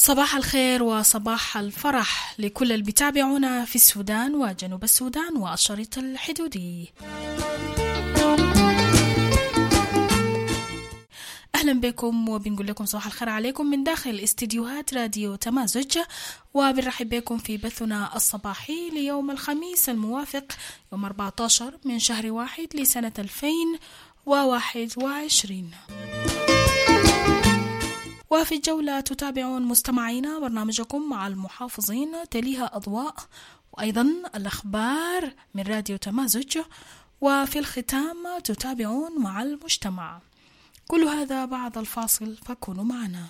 صباح الخير وصباح الفرح لكل اللي بيتابعونا في السودان وجنوب السودان والشريط الحدودي. أهلا بكم وبنقول لكم صباح الخير عليكم من داخل استديوهات راديو تمازج، وبنرحب بكم في بثنا الصباحي ليوم الخميس الموافق يوم 14 من شهر 1 لسنة 2021. وفي الجولة تتابعون مستمعينا برنامجكم مع المحافظين، تليها أضواء وأيضا الأخبار من راديو تمازج، وفي الختام تتابعون مع المجتمع. كل هذا بعد الفاصل، فكونوا معنا.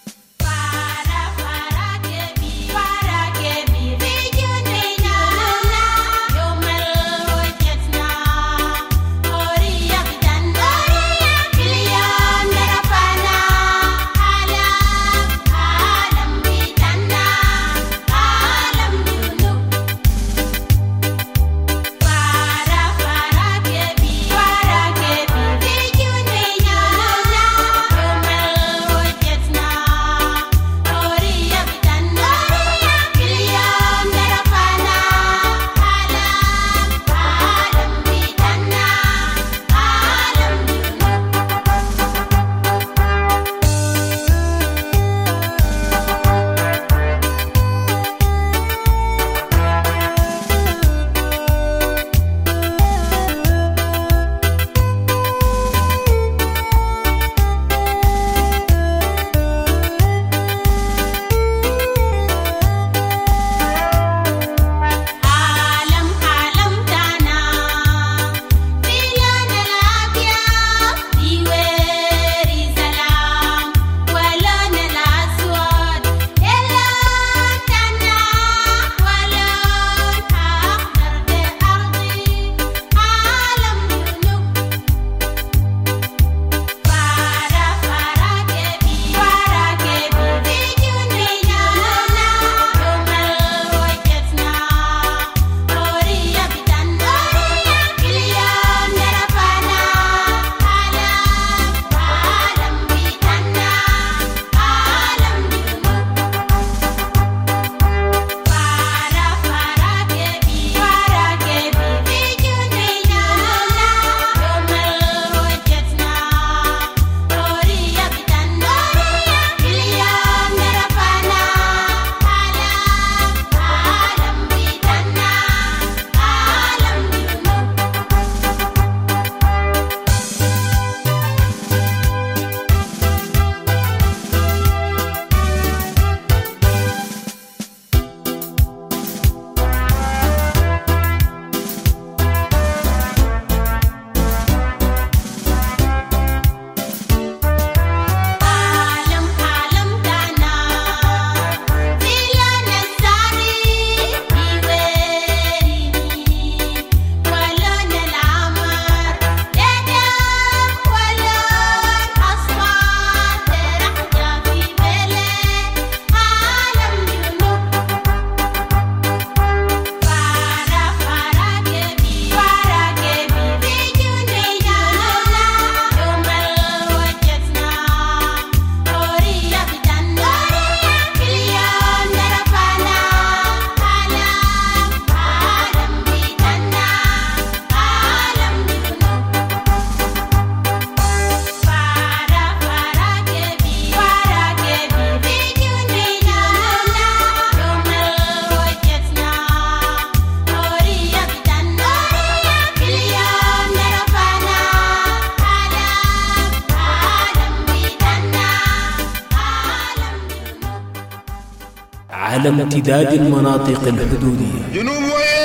على امتداد المناطق الحدودية جنوب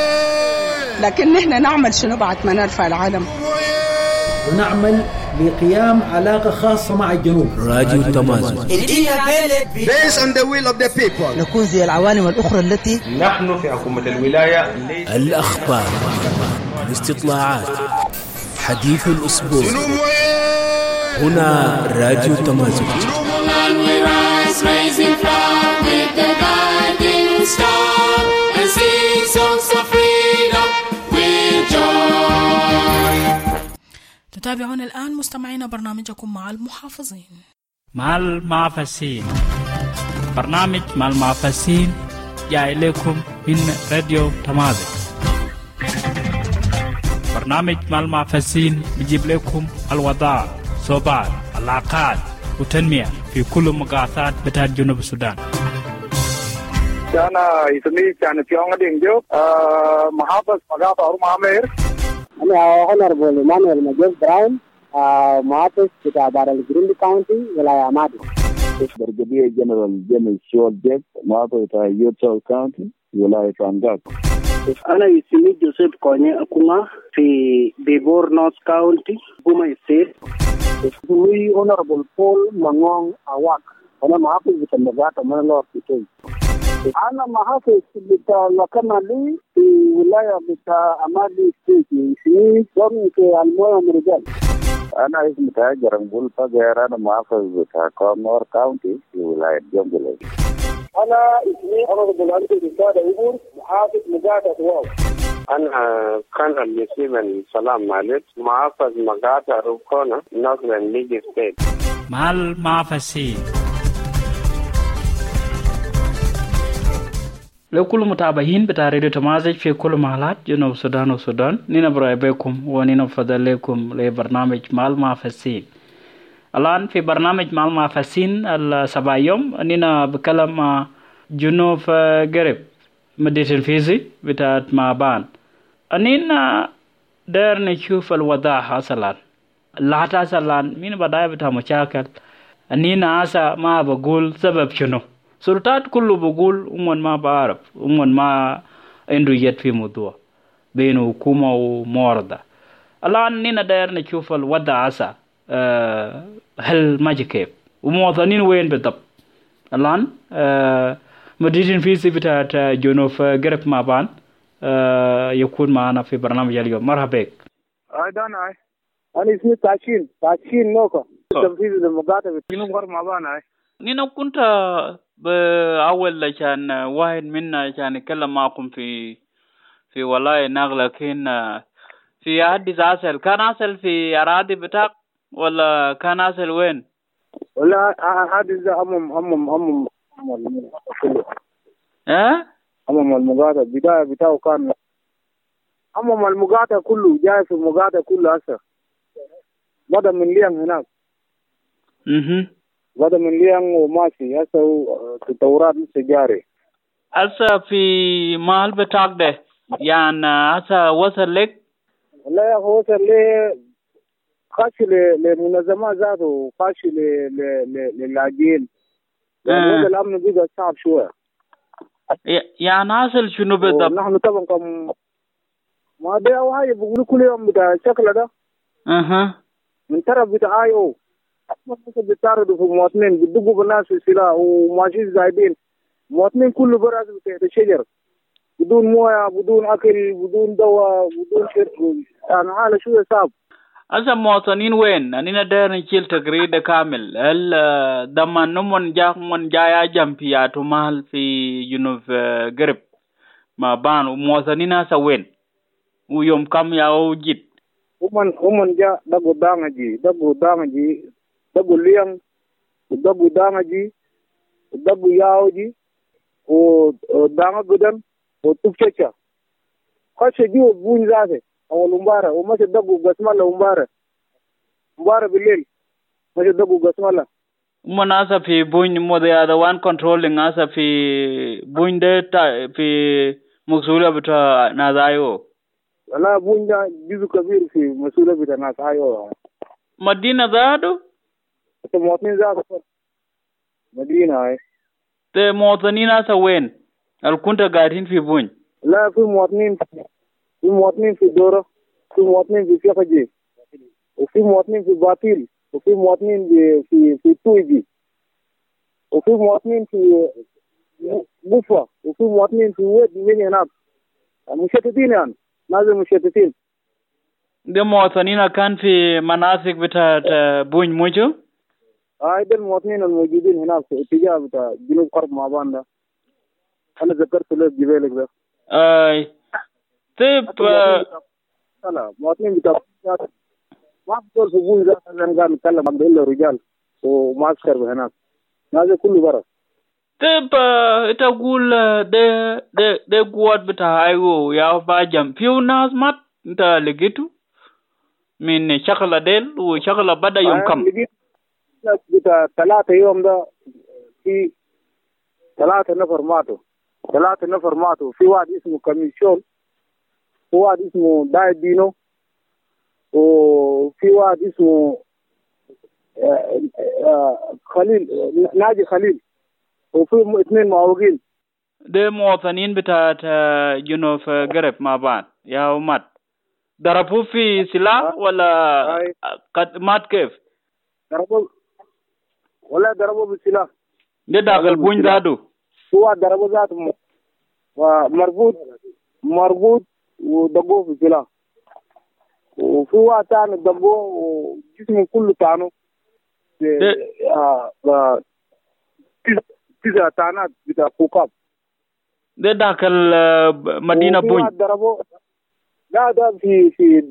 لكن نحن نعمل شنو بعد ما نرفع العلم؟ ونعمل لقيام علاقة خاصة مع الجنوب. راديو تمازج based on the will of the people. نكون زي العوالم الأخرى التي نحن في حكومة الولاية. الأخبار، الاستطلاعات، حديث الأسبوع، هنا راديو تمازج. تتابعون الآن مستمعين برنامجكم مع المحافظين. مع المعفسين. برنامج مع المعفسين جاي لكم من راديو تمازج. برنامج مع المعفسين بيجيب لكم الوضع صوبات العلاقات وتنمية في كل مقاطعات بتاع جنوب السودان. أنا اسمي كان في يوم دينجو محافظ مقاطع أورمامير. أنا Honorable Emmanuel Major Brown محافظ بتاع دار الجريندي كاونتي ولاية عمادي. برجدية جنرال جيمس شول جيب محافظ بتاع يوتشول كاونتي ولاية فانجاك. أنا اسمي جوزيف كوني أكوما في بيبور نورث كاونتي بوما ستيت. اسمي Honorable Paul Mangong Awak. أنا محافظ بتاع مقاطع منلور كيتوي. أنا محافظ بتاع لكنالي في ولاية بتاع أمادي ستيت. اسمي ضمن في الموية مرجال. أنا اسمي تاجر نقول فجأة أنا محافظ بتاع كونور كاونتي في ولاية جنجلي. أنا اسمي Honorable أنتي بسادة إبور محافظ مقاطع واو. أنا كان يسيم سلام مالك محافظ مقاطع روكونا نورثرن ليج ستيت. مع المعفسين لو كل متابعين بتاع راديو تمازج في كل محلات جنوب السودان والسودان نينا براي بكم ونينا فضل لكم لبرنامج مع المعفسين. الآن في برنامج مع المعفسين السبع يوم نينا بكلم مع جنوب غرب مدينة الفيزي بتاعت مابان. أنينا داير نشوف الوضع حصلان لا حصلان مين بداية بتاع مشاكل. أنينا عسى ما بقول سبب شنو سلطات كله بقول ما بعرف ما عنده يد في موضوع بين حكومة ومعارضة. الآن نينا داير نشوف الوضع عسى هل ماجي كيف ومواطنين وين بالضبط. الآن مديرين فيزي بتاعت جنوب غرب مابان يكون معنا في برنامج اليوم. مرحبا بك. أنا اسمي تاشين نوكا تنفيذ المقاطع في جنوب غرب مابان. نينا كنت بأول عشان واحد منا عشان يتكلم معكم في ولاية ناغ، لكن في حدث أصل كان أصل في أراضي بتاعك ولا كان أصل وين؟ ولا حدث هم المقاطع بداية بتاعه كان هم المقاطع كله جاي في المقاطع كله أصل بدأ من ليان هناك. بدأ من ليان وماشي هسه تطورات لسه جاري. هسه في محل بتاعك ده يعني هسه وصل لك؟ لا وصل لي خاش لمنظمات ذاته وخاش للاجئين. هذا الأمن بيبقى صعب شوية. يعني حاصل شنو بالضبط؟ نحن طبعا ما ده أو هاي بقولوا كل يوم بتاع الشكل ده. من طرف بتاع IO بيتعرضوا في مواطنين بيدقوا بالناس في السلاح وماشيين زايدين مواطنين كله براس بتاع الشجر بدون مويه بدون أكل بدون دواء بدون شرب. يعني حالة شوية صعب. أصلا مواطنين وين؟ أننا داير نشيل تقرير كامل. هل دمان من جاية جنبياتو محل في جنوب غرب ما بان ومواطنين هسا وين؟ ويوم كم ياو جيت؟ ومن جاء دقو دانجي دقو ليان ودقو دانجي ودقو ياوجي ودانجا قدن وتوبشيشا خاش جيو بون ذاته أو الأمبارة وماشي دقو قسمالة أمبارة بالليل ماشي دقو قسمالة. من أسا في بون مودي هذا وان كنترولين أسا في بون ده في مسؤولية بتاع نازايو. لا بون ده جزء كبير في مسؤولية بتاع نازايو. مدينة ذاته؟ مواطنين ذاته مدينة هاي. te مواطنين أسا وين؟ هل كنت قاعدين في بون؟ لا في مواطنين في دورة في مواطنين في فيقجي وفي مواطنين في باطيل وفي مواطنين في تويجي وفي مواطنين في بوفا وفي مواطنين في ويد من هناك مشتتين يعني نازل مشتتين. ده مواطنين كان في مناطق بتاعت بون موجو؟ ده المواطنين الموجودين هناك في اتجاه بتاع جنوب غرب مابان ده. أنا ذكرت له جبالك ده. طيب لا مواطنين بتاع ما بقول في بون ذات أنا قاعد نتكلم عن دول الرجال ومعسكر هناك هذا كله برا. Teba itagul de guad bita ayo ya ba jam piu nas mat nta legitu min shakala del و shakala bada yom kam bita talata yom da في 3 نفر ماتوا في واحد اسمه كميشون وواحد اسمه دايدينو وفي واحد اسمه خليل ناجي خليل وفي 2 معوقين ده مواطنين بتاعت جنوب غرب مع بعض يا مات ضربوا في سلاح ولا قد مات كيف ضربوا بالسلاح ده داخل بون زادو هو ضربوا ذاته مربوط ودقوه في سلاح وفي واحد تاني دقوه وجسمه كله تانو 9 تانات بتاع فوقاب ده داخل مدينة بون لا ده في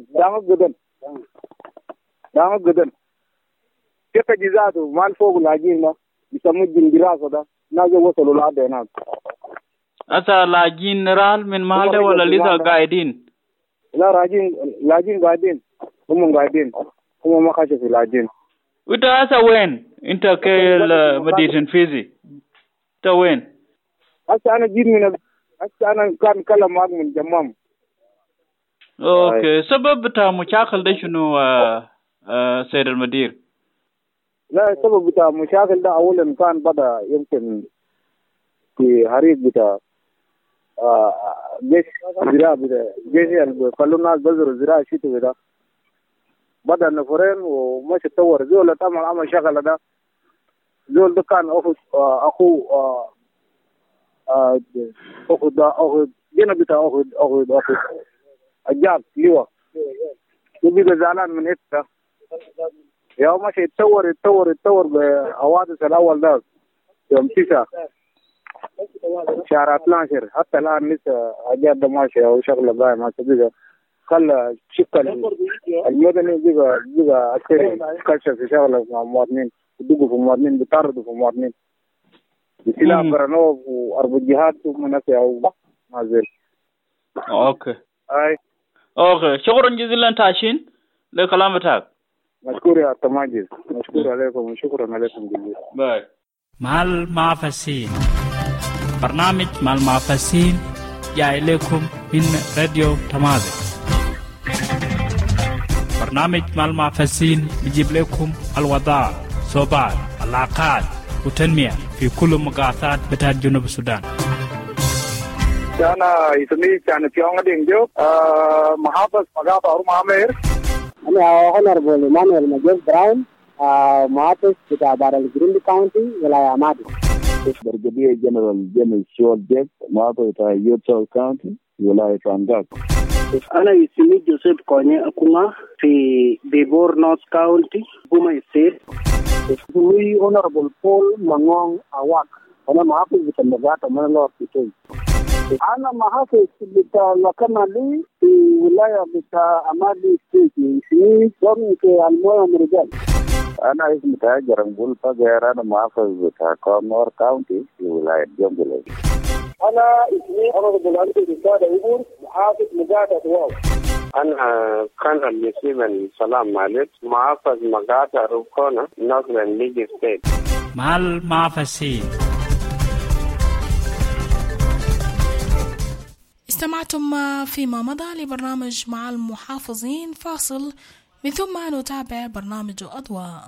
دامك قدن كيف جزاته مال فوق العجين ده يسموه الجندراسة ده ناجي وصلوا لعده هناك أسا لاجين نرال من مالده ولا لسه قاعدين؟ لا لاجين قاعدين هم ما خشوا في لاجين. وانت أسا وين؟ انت كمدينة فيزي انت وين؟ أسا أنا جيت أنا كان كلام معك من جمام. اوكي سبب بتاع مشاكل ده شنو سيد المدير؟ لا السبب بتاع مشاكل ده أولا كان بدأ يمكن في حريق بتاع جيش زراعة بتاع جيش اللي خلوا الناس بذروا زراعة شتوي ده بدأ نفرين ومش تطور زول تعمل عمل شغلة ده زول ده كان أخو جينا بتاع أخو أجاب لواء وبيبقى زعلان من إيه يوم ماشي يتطور بحوادث الأول ده يوم 9 شهر 12 حتى الآن لسه أجاب ده ماشي أو شغلة باي ما تبقى خلى شكل المدني بقى عسكري كشف في شغلة مع مواطنين يدقوا في مواطنين بيطاردوا في مواطنين بسلاح برانوف وأرض الجهاد ومنافع أو ما زال. أوكي. أي. أوكي شكرا جزيلا تاشين لكلامك. مشكور يا تماجد مشكور عليكم وشكرا عليكم جزيلا. باي. مال معفسين برنامج مال معفسين جاي لكم من راديو تمازج. برنامج مال معفسين بيجيب لكم الوضع صوبات العلاقات وتنمية في كل مقاطعات بتاعت جنوب السودان. أنا اسمي كان في عندي جو محافظ مقاطع أورمامير. أنا Honorable Manuel Major Brown محافظ بتاع بارل جريندي كاونتي ولاية مادي. برغادير جنرال جيمس شول جيك محافظ بتاع يوتشول كاونتي ولاية فانجاك. أنا اسمي جوزيف كوني أكونا في بيبور نورث كاونتي بوما ستيت. اسمي Honorable Paul Mangong Awak. أنا محافظ بتاع مغاتا منلور بيتوي. أنا محافظ بتاع لكنالي في ولاية بتاع أمادي ستيت. اسمي دومينيك المويا مرجال. أنا اسمي تاجر نقول فجأة أنا محافظ بتاع كونور كاونتي في ولاية جنبلي. أنا اسمي Honorable أنتي بتاع دايبور محافظ مغاتا دواو. أنا كان المسلم سلام مالك محافظ مغاتا روكونا نورثرن ليج ستيت. مال معفسين. استمعتم فيما مضى لبرنامج مع المحافظين فاصل من ثم نتابع برنامج أضواء.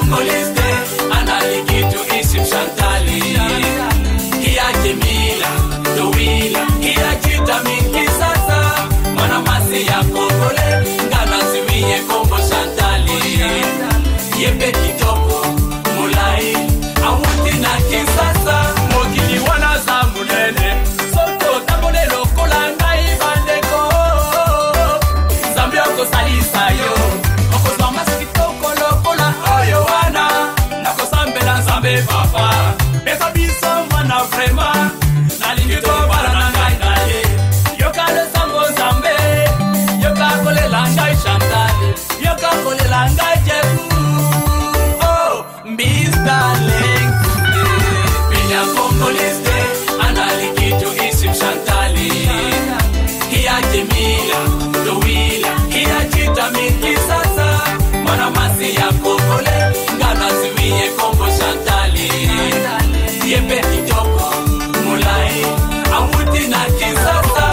Congolese, analikitu isim Shantali. Kia Jemila, Dowila, kia Chita mingi sasa. Mwana masi ya Kongole, ngana ziwiye Kongo Shantali. Yebe kitoko, mulai, awuti na kisasa. Mogili wana zambulele, soto tabone lokola ngai bandeko. Zambia ko salisa yo, oko zama sikitoko lokola oyo wana. Nako sambe na zambe papa, besa biso wana vrema. Nalingito para na ngai naye, yoka le sambo zambe. Yoka kole langai Chantal, yoka kole langai Jebu. Mr. Link, Pinya Congolese, analikitu isim Shantali. Kia Jemila, Dowila, kia Chita mingi sasa. Mwana masi ya Kongole, ngana ziwiye Kongo Shantali. Yembe kitoko, mulai, awuti na kisasa.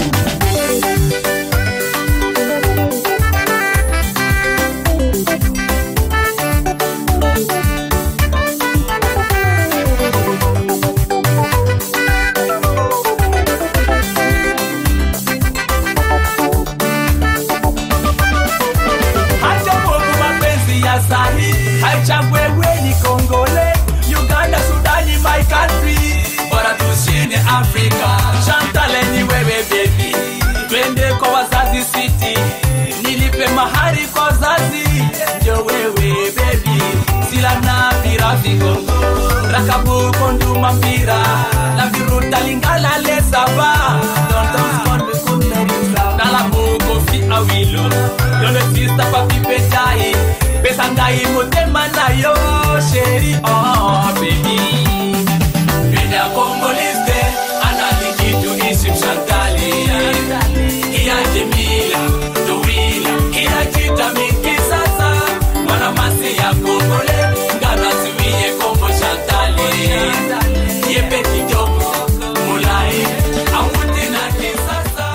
Haichagwewe ni Kongole, Uganda, Sudani, my country. Bora tushine Africa, Shantale ni wewe baby. Twende kwa wazazi city, nilipe mahari kwa wazazi. Ndio wewe baby, sila na pirafi Kongo. Rakabu konduma mpira, na viruta lingala le saba. Don't skonde kumerisa, na la buko fi awilo. Yone sista papi petai. Besangai motema na yo chérie, oh baby. Pinya Congolese, analikitu isim Shantali. Kia Jemila, Dowila, kia Chita mingi sasa. Mwana masi ya Kongole, ngana ziwiye Kongo Shantali. Yebe kitoko, mulai, awuti na kisasa.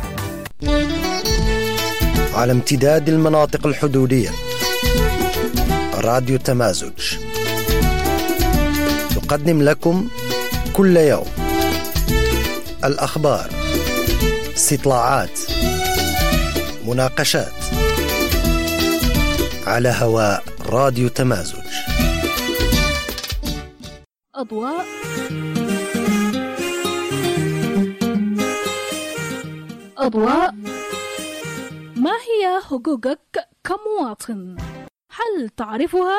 على امتداد المناطق الحدودية، راديو تمازج يقدم لكم كل يوم الأخبار، استطلاعات، مناقشات على هواء راديو تمازج. أضواء ما هي حقوقك كمواطن؟ هل تعرفها؟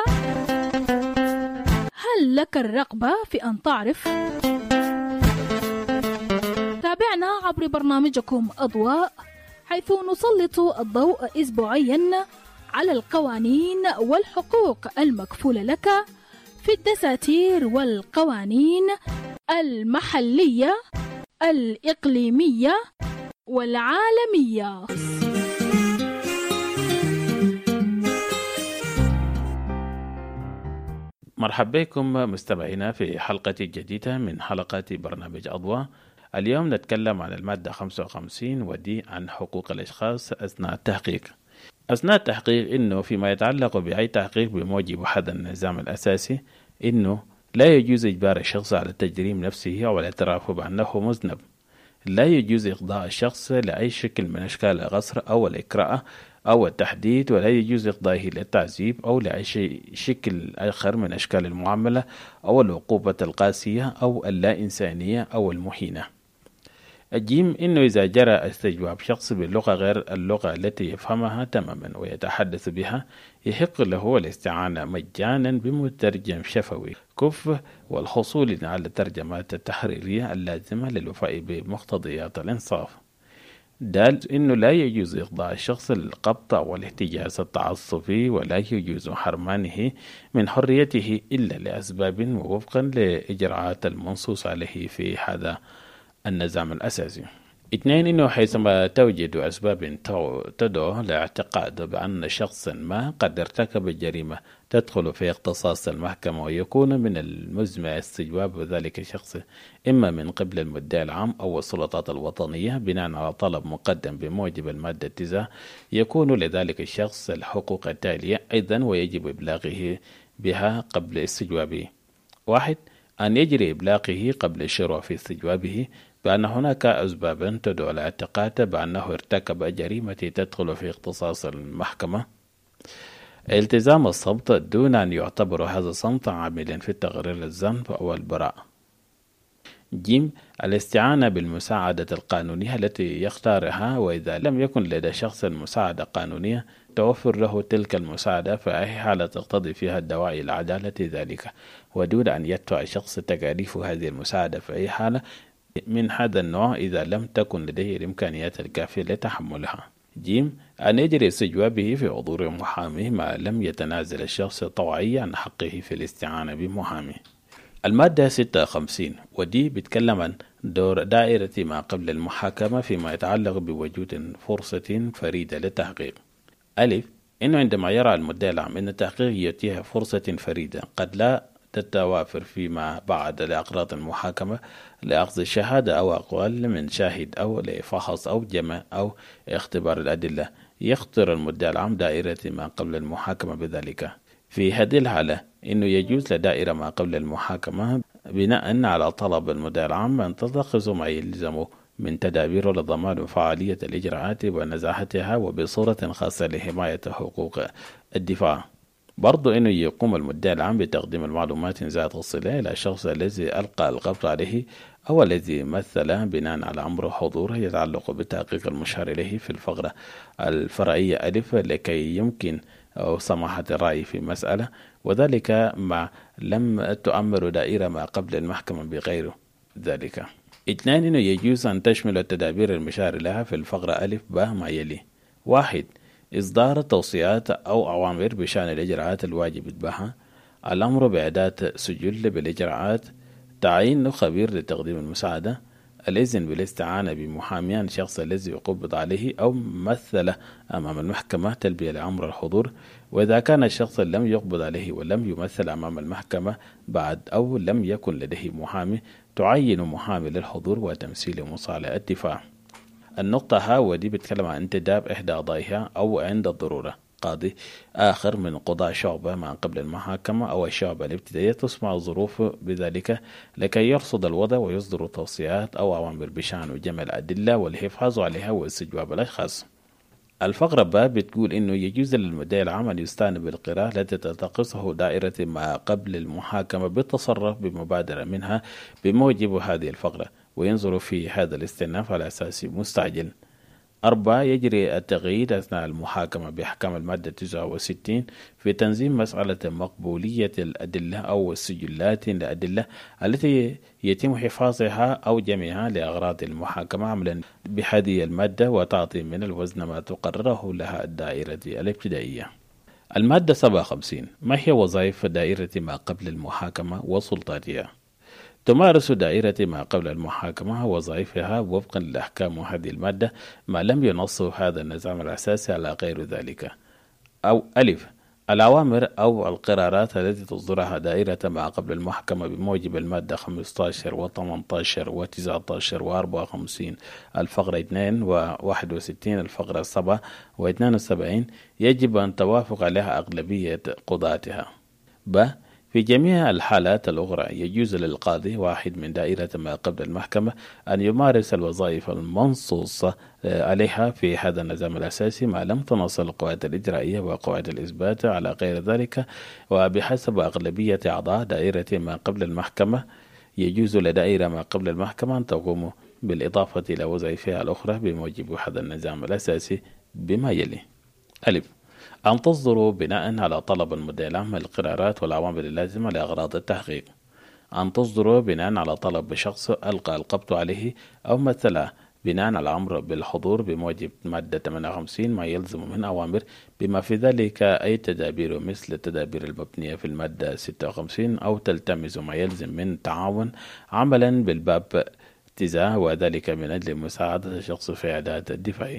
هل لك الرغبة في أن تعرف؟ تابعنا عبر برنامجكم أضواء، حيث نسلط الضوء أسبوعيا على القوانين والحقوق المكفولة لك في الدساتير والقوانين المحلية، الإقليمية والعالمية. مرحبا بكم مستمعينا في حلقة جديدة من حلقات برنامج أضواء. اليوم نتكلم عن المادة 55 ودي عن حقوق الأشخاص أثناء التحقيق. أثناء التحقيق إنه فيما يتعلق بأي تحقيق بموجب هذا النظام الأساسي إنه لا يجوز إجبار الشخص على التجريم نفسه أو الاعتراف بأنه مذنب. لا يجوز إخضاع الشخص لأي شكل من أشكال الغصر أو الإكراه أو التحديد، ولا يجوز إخضاعه للتعذيب أو لأي شكل آخر من أشكال المعاملة أو العقوبة القاسية أو اللا إنسانية أو المهينة. الجيم إنه إذا جرى استجواب شخص باللغة غير اللغة التي يفهمها تماما ويتحدث بها، يحق له الاستعانة مجانا بمترجم شفوي كفء والحصول على الترجمات التحريرية اللازمة للوفاء بمقتضيات الإنصاف. دال إنه لا يجوز إخضاع الشخص للقبض والاحتجاز التعصبي، ولا يجوز حرمانه من حريته إلا لأسباب ووفقا لإجراءات المنصوص عليه في هذا النظام الأساسي. 2 إنه حيثما توجد أسباب تدعو لاعتقاد بأن شخص ما قد ارتكب الجريمة تدخل في اختصاص المحكمة، ويكون من المزمع استجواب ذلك الشخص إما من قبل المدعي العام أو السلطات الوطنية بناء على طلب مقدم بموجب المادة 9، يكون لذلك الشخص الحقوق التالية أيضا، ويجب إبلاغه بها قبل استجوابه. 1. أن يجري إبلاغه قبل الشروع في استجوابه بأن هناك أسبابا تدعو على اعتقاد بأنه ارتكب جريمة تدخل في اختصاص المحكمة. التزام الصمت دون أن يعتبر هذا الصمت عاملا في تقرير الذنب أو البراءة. ج. الاستعانة بالمساعدة القانونية التي يختارها، وإذا لم يكن لدى شخص مساعدة قانونية توفر له تلك المساعدة في أي حالة تقتضي فيها الدواعي لعدالة ذلك، ودون أن يدفع الشخص تكاليف هذه المساعدة في أي حالة من هذا النوع إذا لم تكن لديه الإمكانيات الكافية لتحملها. ج. أن يجري استجوابه في حضور محامي ما لم يتنازل الشخص طوعيا عن حقه في الاستعانة بمحامي. المادة 56 ودي بتكلم عن دور دائرة ما قبل المحاكمة فيما يتعلق بوجود فرصة فريدة للتحقيق. ألف، إنه عندما يرى المدعي العام أن التحقيق يتيح فرصة فريدة قد لا تتوافر فيما بعد لأغراض المحاكمة لأخذ الشهادة أو أقوال من شاهد أو لفحص أو جمع أو اختبار الأدلة، يخطر المدعي العام دائرة ما قبل المحاكمة بذلك. في هذه الحالة إنه يجوز لدائرة ما قبل المحاكمة بناء على طلب المدعي العام أن تتخذ ما يلزم من تدابير لضمان فعالية الإجراءات ونزاهتها وبصورة خاصة لحماية حقوق الدفاع. برضو إنه يقوم المدعي العام بتقديم المعلومات ذات الصلة إلى الشخص الذي ألقى القبض عليه أو الذي مثل بناء على أمر حضور يتعلق بالتحقيق المشار إليه في الفقرة الفرعية ألف لكي يمكن أو سماحة الرأي في مسألة، وذلك ما لم تؤمر دائرة ما قبل المحكمة بغير ذلك. 2. إنه يجوز أن تشمل التدابير المشار لها في الفقرة ألف ب ما يلي: 1. إصدار توصيات أو أوامر بشأن الإجراءات الواجب بها، الأمر بإعداد سجل بالإجراءات، تعيين خبير لتقديم المساعدة، الإذن بالاستعانة بمحامي عن الشخص الذي يقبض عليه أو مثل أمام المحكمة، تلبية لأمر الحضور، وإذا كان الشخص لم يقبض عليه ولم يمثل أمام المحكمة بعد أو لم يكن لديه محامي تعين محامي للحضور وتمثيل مصالح الدفاع. النقطة ها ودي بتكلم عن انتداب إحدى أعضائها أو عند الضرورة قاضي آخر من قضاء شعبة ما قبل المحاكمة أو الشعبة الابتدائية تسمع الظروف بذلك لكي يرصد الوضع ويصدر توصيات أو أوامر بشأن جمع الأدلة والحفاظ عليها واستجواب الأشخاص. الفقرة ب بتقول إنه يجوز للمدعي العام أن يستعين بالقراءة التي تتقصه دائرة ما قبل المحاكمة بالتصرف بمبادرة منها بموجب هذه الفقرة، وينظر في هذا الاستئناف على أساس مستعجل. 4. يجري التقييد أثناء المحاكمة بأحكام المادة 69 في تنظيم مسألة مقبولية الأدلة أو السجلات الأدلة التي يتم حفاظها أو جمعها لأغراض المحاكمة عملا بهذه المادة وتعطي من الوزن ما تقرره لها الدائرة الابتدائية. المادة 57 ما هي وظائف دائرة ما قبل المحاكمة وسلطاتها؟ تمارس دائرة ما قبل المحاكمة وظائفها وفقا لأحكام هذه المادة ما لم ينص هذا النظام الأساسي على غير ذلك. أو ألف، الأوامر أو القرارات التي تصدرها دائرة ما قبل المحكمة بموجب المادة 15 و18 و19 و54 الفقرة 2 و61 الفقرة 7 و72 يجب أن توافق عليها أغلبية قضاتها. ب. في جميع الحالات الأخرى يجوز للقاضي واحد من دائرة ما قبل المحكمة أن يمارس الوظائف المنصوص عليها في هذا النظام الأساسي ما لم تنص القواعد الإجرائية وقواعد الإثبات على غير ذلك، وبحسب أغلبية أعضاء دائرة ما قبل المحكمة يجوز لدائرة ما قبل المحكمة أن تقوم بالإضافة إلى وظائفها الأخرى بموجب هذا النظام الأساسي بما يلي: ألف، أن تصدر بناء على طلب المدعي العام القرارات والأوامر اللازمة لأغراض التحقيق، أن تصدر بناء على طلب شخص ألقى القبض عليه أو مثله بناء على أمر بالحضور بموجب مادة 58 ما يلزم من أوامر بما في ذلك أي تدابير مثل التدابير المبنية في المادة 56 أو تلتمس ما يلزم من تعاون عملا بالباب اتزاع وذلك من أجل مساعدة الشخص في إعداد الدفاعي.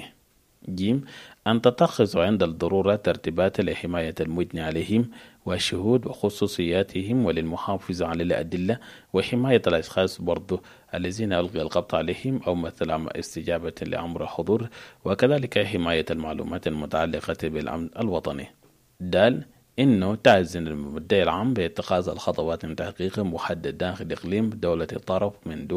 ج. أن تتخذ عند الضرورة ترتيبات لحماية المدني عليهم والشهود وخصوصياتهم وللمحافظة على الأدلة وحماية الأشخاص برضو الذين ألقي القبض عليهم أو مثل استجابة لأمر حضور، وكذلك حماية المعلومات المتعلقة بالأمن الوطني. د. إنه تعزن المدعي العام باتخاذ الخطوات من تحقيق محدد داخل إقليم دولة الطرف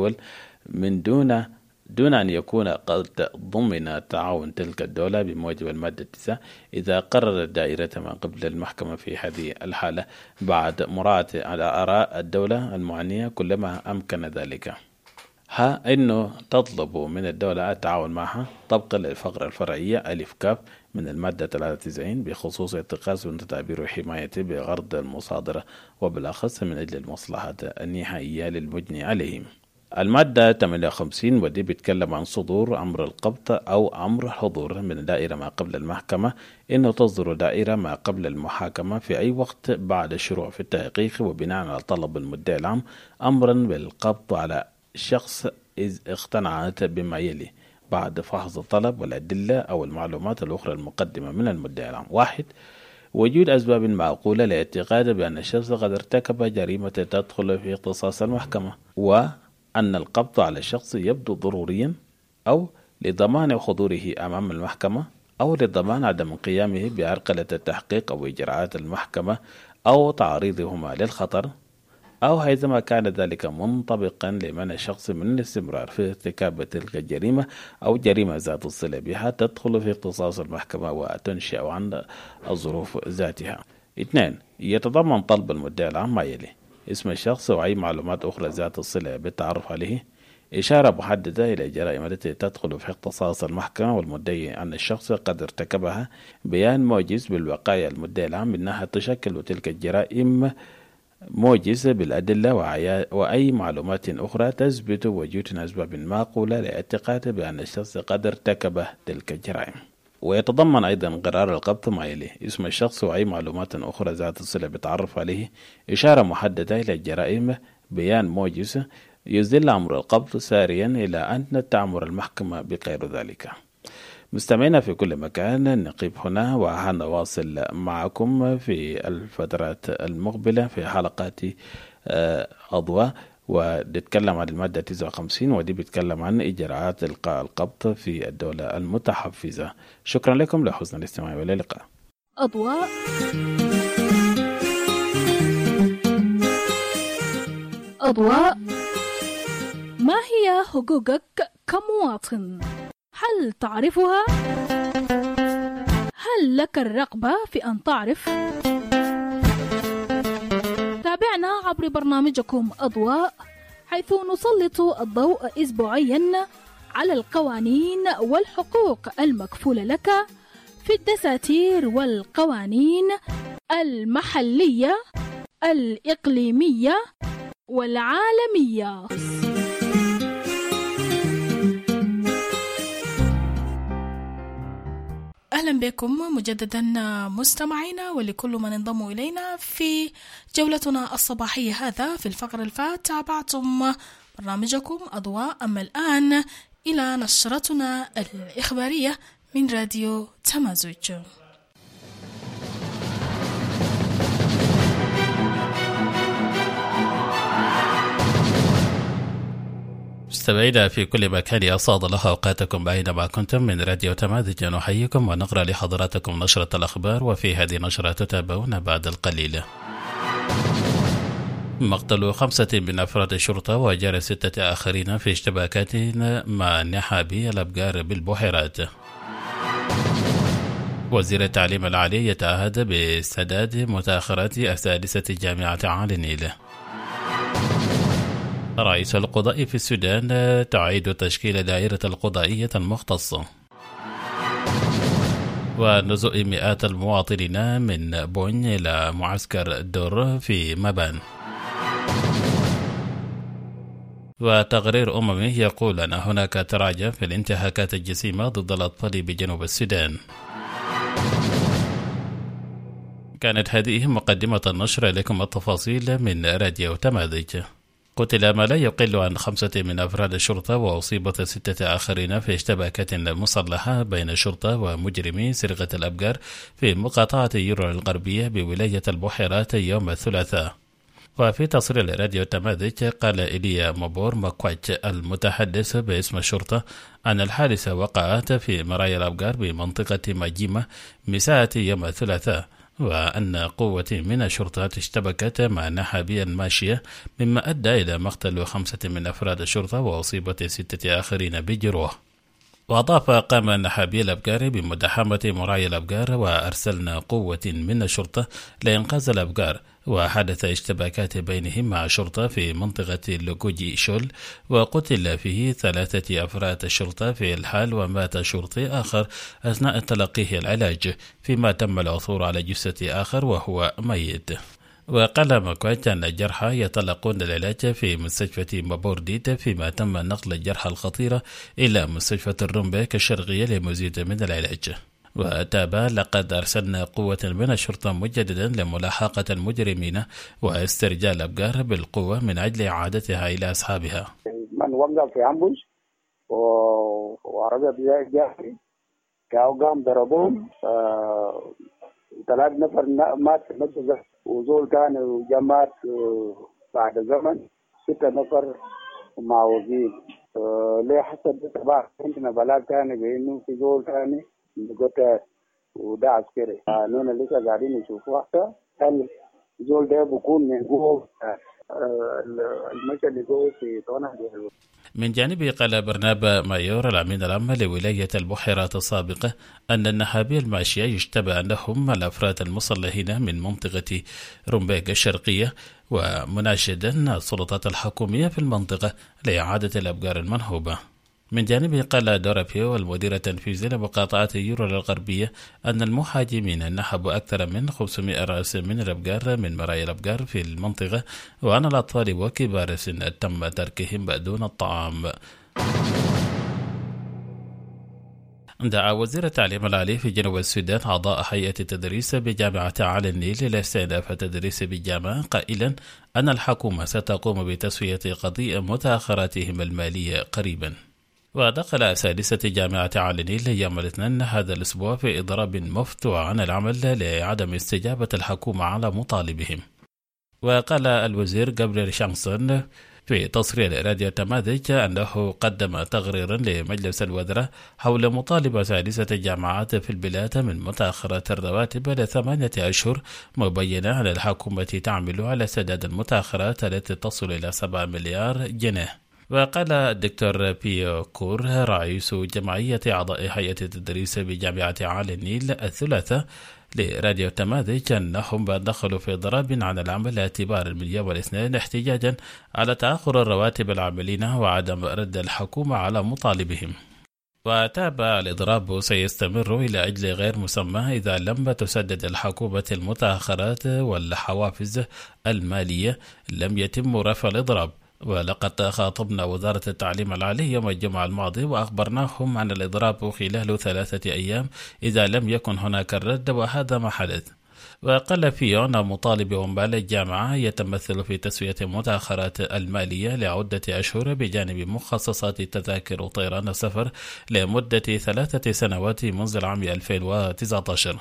من دون أن يكون قد ضمن تعاون تلك الدولة بموجب المادة 9 إذا قررت دائرة ما قبل المحكمة في هذه الحالة بعد مراعاة على آراء الدولة المعنية كلما أمكن ذلك. إنه تطلب من الدولة التعاون معها طبقا للفقرة الفرعية ألف كاف من المادة 93 بخصوص اتخاذ تدابير حماية بغرض المصادرة وبالأخص من أجل المصلحة النهائية للمجني عليهم. المادة 58 ودي بيتكلم عن صدور أمر القبض أو أمر الحضور من دائرة ما قبل المحكمة، إنه تصدر دائرة ما قبل المحاكمة في أي وقت بعد الشروع في التحقيق وبناء على طلب المدعي العام أمرا بالقبض على شخص إذ اقتنعت بما يلي بعد فحص الطلب والأدلة أو المعلومات الأخرى المقدمة من المدعي العام. 1. وجود أسباب معقولة لاعتقاد بأن الشخص قد ارتكب جريمة تدخل في اختصاص المحكمة، وأن القبض على الشخص يبدو ضروريا أو لضمان حضوره أمام المحكمة أو لضمان عدم قيامه بعرقلة التحقيق أو إجراءات المحكمة أو تعريضهما للخطر، أو حيثما كان ذلك منطبقا لمنع الشخص من الاستمرار في ارتكاب تلك الجريمة أو جريمة ذات الصلة بها تدخل في اختصاص المحكمة وتنشأ عن الظروف ذاتها. 2. يتضمن طلب المدعي العام ما يلي: اسم الشخص وأي معلومات أخرى ذات الصلة بالتعرف عليه، إشارة محددة إلى الجرائم التي تدخل في اختصاص المحكمة والمدعي أن الشخص قد ارتكبها، بيان موجز بالوقاية المدعي العام منها تشكل تلك الجرائم موجز بالأدلة وأي معلومات أخرى تثبت وجود أسباب معقولة لاعتقاد بأن الشخص قد ارتكب تلك الجرائم. ويتضمن أيضا قرار القبض ما يلي: اسم الشخص وأي معلومات أخرى ذات الصلة بالتعرف عليه، إشارة محددة إلى الجرائم، بيان موجز يزيل أمر القبض ساريا إلى أن تعمر المحكمة بغير ذلك. مستمعينا في كل مكان، نقف هنا وهنواصل معكم في الفترات المقبلة في حلقات أضواء، ونتكلم عن المادة 59 ودي بيتكلم عن إجراءات إلقاء القبض في الدولة المتحفزة. شكرا لكم لحسن الاستماع والى اللقاء. أضواء. أضواء. ما هي حقوقك كمواطن؟ هل تعرفها؟ هل لك الرغبة في أن تعرف؟ تابعنا عبر برنامجكم أضواء، حيث نسلط الضوء أسبوعيا على القوانين والحقوق المكفولة لك في الدساتير والقوانين المحلية، الإقليمية والعالمية. أهلا بكم مجددا مستمعينا ولكل من انضموا إلينا في جولتنا الصباحية. هذا في الفقرة الفات تابعتم برنامجكم أضواء، أما الآن إلى نشرتنا الإخبارية من راديو تمازج. مستمعينا في كل مكان، أسعد الله أوقاتكم أينما كنتم. من راديو تمازج نحييكم ونقرأ لحضراتكم نشرة الأخبار، وفي هذه النشرة تتابعون بعد القليل: مقتل 5 من أفراد الشرطة وجرى 6 آخرين في اشتباكات مع نحابي الأبقار بالبحيرات. وزير التعليم العالي يتعهد بسداد متأخرات أساتذة جامعة عالي النيل. رئيس القضاء في السودان تعيد تشكيل دائرة القضائية المختصة. ونزوء مئات المواطنين من بون إلى معسكر دور في مبان. وتقرير أممي يقول أن هناك تراجع في الانتهاكات الجسيمة ضد الأطفال بجنوب السودان. كانت هذه مقدمة النشر، لكم التفاصيل من راديو تمازج. قتل ما لا يقل عن 5 من أفراد الشرطة وأصيبت 6 آخرين في اشتباكات مسلحة بين الشرطة ومجرمي سرقة الأبقار في مقاطعة يورو الغربية بولاية البحيرات يوم الثلاثاء. وفي تصريح راديو تمازج قال إيليا مبور مكواتش المتحدث باسم الشرطة أن الحادثة وقعت في مرايا الأبقار بمنطقة ماجيمة مساء يوم الثلاثاء، وأن قوة من الشرطة اشتبكت مع نحابية ماشية مما أدى إلى مقتل 5 من أفراد الشرطة وأصيبة 6 آخرين بجروح. وأضاف قام النحابي الأبقار بمداحمة مراعي الأبقار وأرسلنا قوة من الشرطة لإنقاذ الأبقار، وحدث اشتباكات بينهم مع الشرطة في منطقة لوكوجي شول وقتل فيه 3 أفراد الشرطة في الحال، ومات شرطي آخر أثناء تلقيه العلاج، فيما تم العثور على جثة آخر وهو ميت. وقال مكويت أن الجرحى يتلقون العلاج في مستشفى مابورديت، فيما تم نقل الجرحى الخطيرة إلى مستشفى الرومبيك الشرقية لمزيد من العلاج. وتابع لقد أرسلنا قوة من الشرطة مجددا لملاحقة المجرمين واسترجاع الأبقار بالقوة من أجل إعادتها إلى أصحابها. من وقف في أمبوش وعربية جاهي كأوغام ضربوهم 3 نفر مات في المنطقة، وزول كان جماعة بعد زمن 6 نفر معوقين. ليه حسب تبع عندنا بلاغ ثاني بأنه في زول ثاني بقطع وده عسكري. نحن لسه قاعدين نشوف وقتها هل زول ده بكون من جوه المشهد اللي جوه في طونة. من جانبه قال برنابا مايور الأمين العام لولاية البحيرات السابقة أن النحابي الماشية يشتبه أنهم الأفراد المسلحين من منطقة رومبيك الشرقية، ومناشدا السلطات الحكومية في المنطقة لإعادة الأبقار المنهوبة. من جانبه قال دورابيو المدير التنفيذي لمقاطعة يورو الغربية أن المهاجمين نحبوا أكثر من 500 رأس من الأبقار من مراعي الأبقار في المنطقة، وأن الأطفال وكبار السن تم تركهم دون الطعام. دعا وزير التعليم العالي في جنوب السودان أعضاء هيئة التدريس بجامعة على النيل إلى استئناف التدريس بالجامعة، قائلا أن الحكومة ستقوم بتسوية قضية متأخراتهم المالية قريبا. ودخل أساتذة جامعة على النيل يوم الاثنين هذا الأسبوع في إضراب مفتوح عن العمل لعدم استجابة الحكومة على مطالبهم. وقال الوزير جابرييل شانسون في تصريح راديو تماذج أنه قدم تقريرا لمجلس الوزراء حول مطالبة أساتذة الجامعات في البلاد من متأخرات الرواتب ل8 أشهر، مبينا أن الحكومة تعمل على سداد المتأخرات التي تصل إلى 7 مليار جنيه. وقال الدكتور بيو كور رئيس جمعية أعضاء هيئة التدريس بجامعة على النيل الثلاثاء لراديو تماذج أنهم دخلوا في ضرب عن العمل اعتبار من يوم الاثنين احتجاجا على تأخر الرواتب العاملين وعدم رد الحكومة على مطالبهم. وتابع الإضراب سيستمر إلى أجل غير مسمى إذا لم تسدد الحكومة المتأخرات والحوافز المالية لم يتم رفع الإضراب. ولقد خاطبنا وزارة التعليم العالي يوم الجمعة الماضي وأخبرناهم عن الإضراب خلال 3 أيام إذا لم يكن هناك الرد، وهذا ما حدث. وقال فيه أن مطالب عمال الجامعة يتمثل في تسوية متأخرات المالية لعدة أشهر بجانب مخصصات تذاكر طيران السفر لمدة 3 سنوات منذ العام 2019.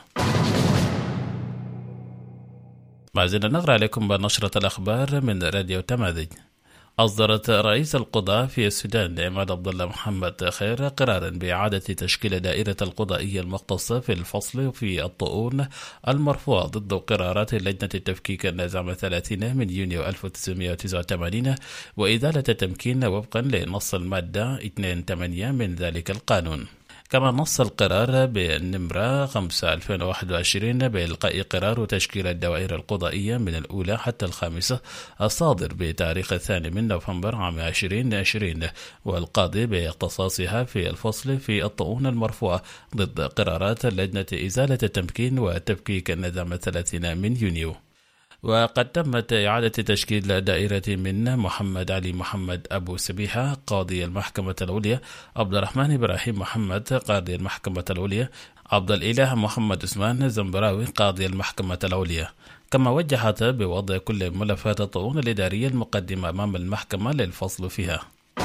ما زلنا نقرأ لكم بنشرة الأخبار من راديو تماذج. أصدرت رئيس القضاء في السودان عماد عبد الله محمد خير قرارا بإعادة تشكيل دائرة القضائية المختصة في الفصل في الطعون المرفوعة ضد قرارات لجنة التفكيك النازعة 30 من يونيو 1989 وإزالة التمكين وفقا لنص المادة 2/8 من ذلك القانون. كما نص القرار بالنمرة 5/2021 بإلقاء قرار تشكيل الدوائر القضائية من الأولى حتى الخامسة الصادر بتاريخ 2 من نوفمبر عام 2020 والقاضي باختصاصها في الفصل في الطعون المرفوعة ضد قرارات لجنة إزالة التمكين وتفكيك النظام 30 من يونيو. وقد تمت إعادة تشكيل دائرة من محمد علي محمد أبو سبيحة قاضي المحكمة العليا، عبد الرحمن إبراهيم محمد قاضي المحكمة العليا، عبد الإله محمد عثمان زنبراوي قاضي المحكمة العليا. كما وجهت بوضع كل ملفات الطعون الإدارية المقدمة أمام المحكمة للفصل فيها.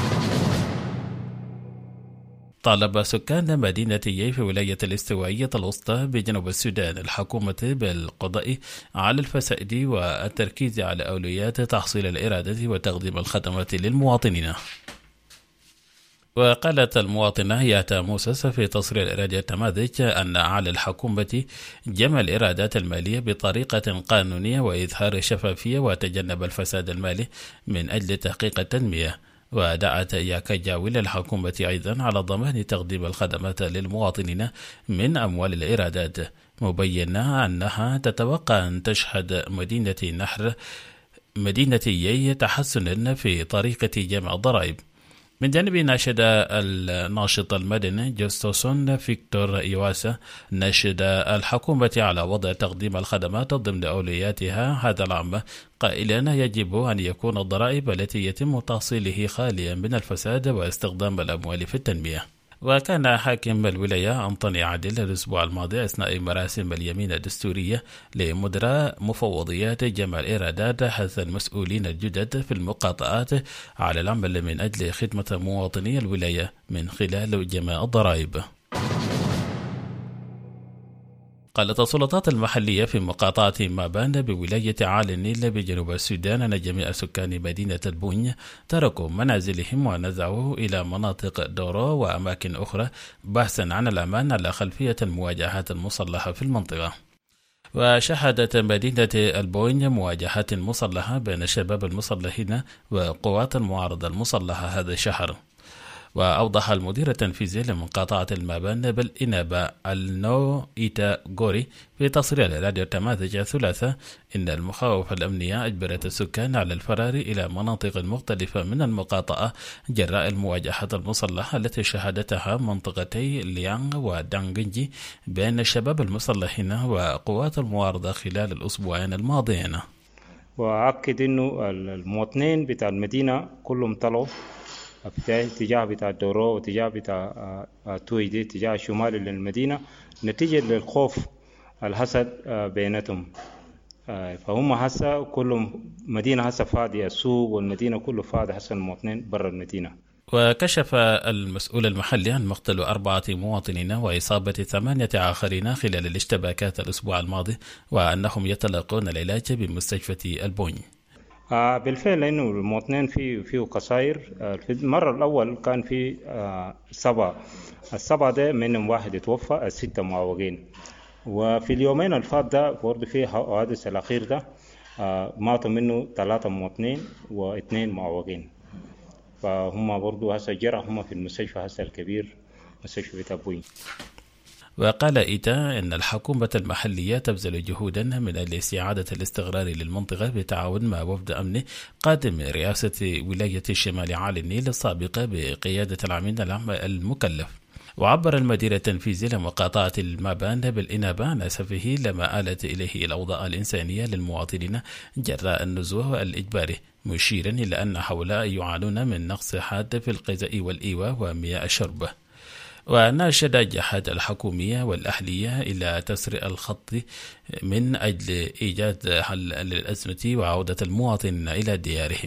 طالب سكان مدينة يي في ولاية الاستوائية الوسطى بجنوب السودان الحكومة بالقضاء على الفساد والتركيز على أولويات تحصيل الإرادة وتقديم الخدمات للمواطنين. وقالت المواطنة ياتا موسس في تصريح راديو تمازج أن على الحكومة جمع الإيرادات المالية بطريقة قانونية وإظهار الشفافية وتجنب الفساد المالي من أجل تحقيق التنمية. ودعت ياكا جاويل الحكومة أيضا على ضمان تقديم الخدمات للمواطنين من أموال الإيرادات، مبينة أنها تتوقع أن تشهد مدينة نحر مدينتي تحسن في طريقة جمع الضرائب. من جانب ناشد الناشط المدني جوستوسون فيكتور إيواسا ناشد الحكومة على وضع تقديم الخدمات ضمن أولوياتها هذا العام، قائلا يجب أن يكون الضرائب التي يتم تحصيله خاليا من الفساد واستخدام الأموال في التنمية. وكان حاكم الولاية أنطوني عادل الأسبوع الماضي أثناء مراسم اليمين الدستورية لمدراء مفوضيات جمع الإيرادات حث المسؤولين الجدد في المقاطعات على العمل من أجل خدمة مواطني الولاية من خلال جمع الضرائب. قالت السلطات المحلية في مقاطعة مابان بولاية عالي النيل بجنوب السودان أن جميع سكان مدينة البوني تركوا منازلهم ونزعوا إلى مناطق دورو وأماكن أخرى بحثا عن الأمان على خلفية المواجهات المسلحة في المنطقة. وشهدت مدينة البوني مواجهات مسلحة بين الشباب المسلحين وقوات المعارضة المسلحة هذا الشهر. وأوضح المدير التنفيذي لمقاطعة المابان بالإنابة النو إيتا غوري في تصريح لراديو تمازج الثلاثاء إن المخاوف الأمنية أجبرت السكان على الفرار إلى مناطق مختلفة من المقاطعة جراء المواجهات المسلحة التي شهدتها منطقتي ليانغ ودانغنجي بين الشباب المسلحين وقوات المعارضة خلال الأسبوعين الماضيين. وأكد إنه المواطنين بتاع المدينة كلهم طلعوا في اتجاه بتاع دورو واتجاه بتاع تويدي اتجاه شمالي للمدينة نتيجة للخوف الحسد بيناتهم. فهم هسه كلهم مدينة هسه فاضية، السوق والمدينة كله فاضي هسه المواطنين برا المدينة. وكشف المسؤول المحلي عن مقتل 4 مواطنين وإصابة 8 آخرين خلال الاشتباكات الأسبوع الماضي، وأنهم يتلقون العلاج بمستشفى البوني. بالفعل لأنه المواطنين فيه قصائر. في المرة الأول كان في 7 ده منهم 1 يتوفى، 6 معوقين. وفي اليومين الفات ده برضه في حوادث الأخير ده ماتوا منه 3 مواطنين و2 معوقين. فهم برضه هسه جرى هم في المستشفى هسه الكبير مستشفى تابوين. وقال إيتا إن الحكومة المحلية تبذل جهودا من أجل استعادة الاستقرار للمنطقة بالتعاون مع وفد أمني قادم رئاسة ولاية الشمال عالي النيل السابقة بقيادة العميد العام المكلف. وعبر المدير التنفيذي لمقاطعة المابان بالإنابة عن أسفه لما آلت إليه الأوضاع الإنسانية للمواطنين جراء النزوة الإجباري، مشيرا إلى أن هؤلاء يعانون من نقص حاد في الغذاء والإيواء ومياه الشرب. وناشد الجهات الحكومية والأهلية إلى تسريع الخط من أجل إيجاد حل للأزمة وعودة المواطنين إلى ديارهم.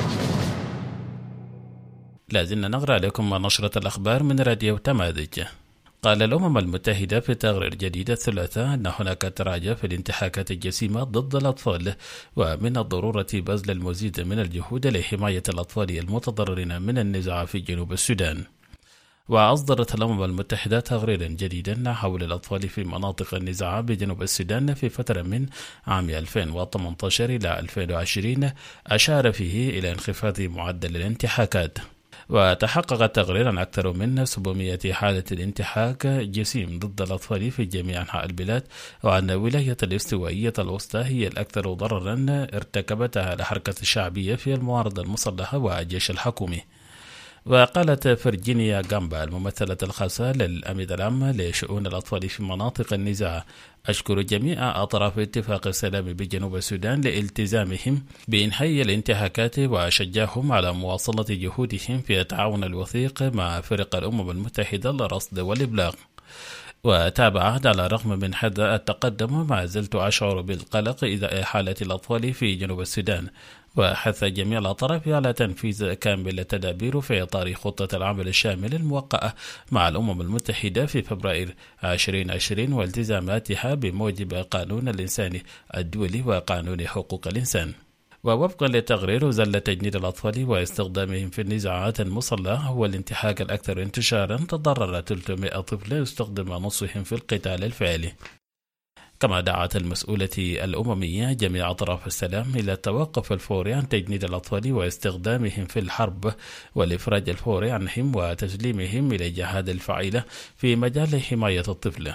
لازلنا نقرأ لكم نشرة الأخبار من راديو تمازج. قال الأمم المتحدة في تقرير جديد الثلاثاء أن هناك تراجع في الانتهاكات الجسيمة ضد الأطفال، ومن الضرورة بذل المزيد من الجهود لحماية الأطفال المتضررين من النزاع في جنوب السودان. وأصدرت الأمم المتحدة تقريرا جديدا حول الأطفال في مناطق النزاع بجنوب السودان في فترة من عام 2018 إلى 2020 أشار فيه إلى انخفاض معدل الانتهاكات. وتحقق التقرير عن أكثر من 700 حالة انتهاك جسيم ضد الأطفال في جميع أنحاء البلاد، وأن ولاية الاستوائية الوسطى هي الأكثر ضررا ارتكبتها الحركة الشعبية في المعارضة المسلحة والجيش الحكومي. وقالت فرجينيا غامبا الممثلة الخاصة للأمين العام لشؤون الأطفال في مناطق النزاع: أشكر جميع أطراف اتفاق السلام بجنوب السودان لالتزامهم بإنهاء الانتهاكات، وأشجعهم على مواصلة جهودهم في التعاون الوثيق مع فرق الأمم المتحدة للرصد والإبلاغ. وتابعت: على الرغم من هذا التقدم ما زلت أشعر بالقلق إذا حالة الأطفال في جنوب السودان، وحث جميع الأطراف على تنفيذ كامل التدابير في إطار خطة العمل الشامل الموقعة مع الأمم المتحدة في فبراير 2020 والتزاماتها بموجب قانون الإنسان الدولي وقانون حقوق الإنسان. ووفقا لتقرير زل تجنيد الأطفال واستخدامهم في النزاعات المسلحة هو الانتهاك الأكثر انتشارا. تضرر 300 طفل استخدم نصهم في القتال الفعلي. كما دعت المسؤولة الأممية جميع أطراف السلام إلى التوقف الفوري عن تجنيد الأطفال واستخدامهم في الحرب والإفراج الفوري عنهم وتسليمهم إلى الجهات الفعيلة في مجال حماية الطفل.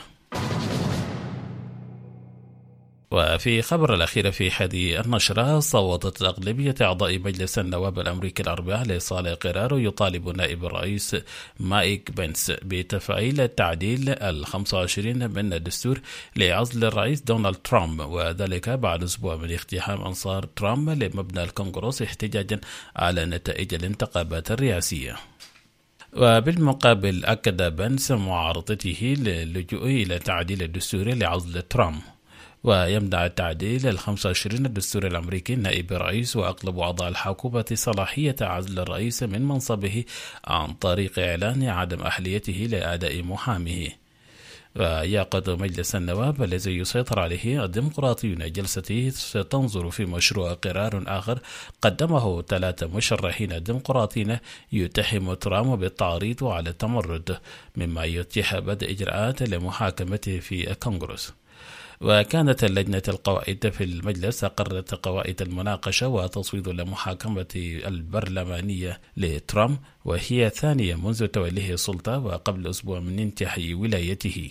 وفي خبر الأخير في هذه النشرة، صوتت أغلبية أعضاء مجلس النواب الأمريكي الأربعاء لإصدار قرار يطالب نائب الرئيس مايك بنس بتفعيل التعديل 25 من الدستور لعزل الرئيس دونالد ترامب، وذلك بعد أسبوع من اقتحام أنصار ترامب لمبنى الكونغرس احتجاجا على نتائج الانتخابات الرئاسية. وبالمقابل أكد بنس معارضته للجوء إلى تعديل الدستور لعزل ترامب. ويمنع التعديل 25 الدستور الأمريكي نائب الرئيس وأغلب أعضاء الحكومة صلاحية عزل الرئيس من منصبه عن طريق إعلان عدم أهليته لأداء محاميه. ويعقد مجلس النواب الذي يسيطر عليه الديمقراطيون جلسته ستنظر في مشروع قرار آخر قدمه 3 مشرحين ديمقراطيين يتهم ترامب بالتعريض على التمرد، مما يتيح بدء إجراءات لمحاكمته في الكونغرس. وكانت اللجنة القواعد في المجلس أقرت قواعد المناقشة وتصويت المحاكمة البرلمانية لترامب، وهي ثانية منذ توليه السلطة وقبل أسبوع من انتهاء ولايته.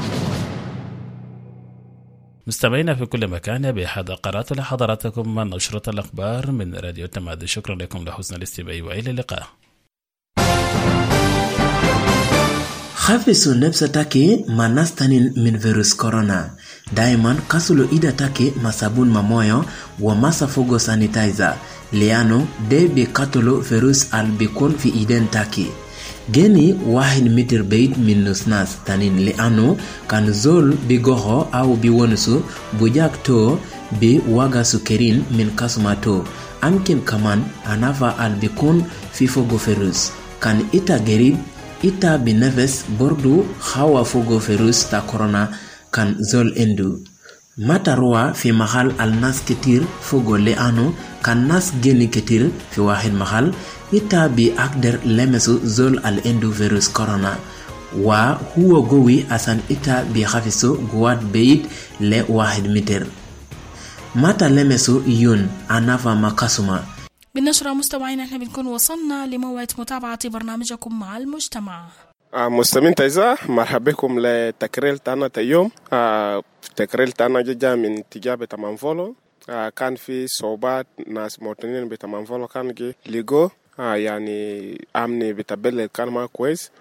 مستمعينا في كل مكان، بهذا قرأت لحضراتكم من نشرة الأخبار من راديو تماد. شكرا لكم لحسن الاستماع وإلى اللقاء. Hafisu nefsa take manastanin min virus corona. Daiman kasulo ida take masabun mamoyo wa masa fogo sanitizer. Liano debe katolo virus albikon fi iden take. Geni wahin mitir bait min nusnas tanin liano kan zol bigoho au biwonusu bujak to bi waga sukerin min kasumato. Amkin kaman anafa albikon fi fogo virus. Kan ita gerib ita binefes bordu hawa fogo virus ta corona kan zol endu. Matarwa fi mahal al nas ketir fogo leano kan nas geni ketir fi wahid mahal ita bi akder lemesu zol al endu virus corona. Wa huwa gowi asan ita bi hafiso guad beit le wahid meter. Mata lemesu yun anafa makasuma. بالنشرة مستمعين احنا بنكون وصلنا لموعد متابعة برنامجكم مع المجتمع. مستمعين تعزة، مرحبا بكم لتقرير تاعنا اليوم. تقرير تاعنا جاء من اتجاه بتمانفولو. كان في صعوبات ناس مواطنين بتمانفولو كان جي ليغو يعني امني بتبلل كان ما كويس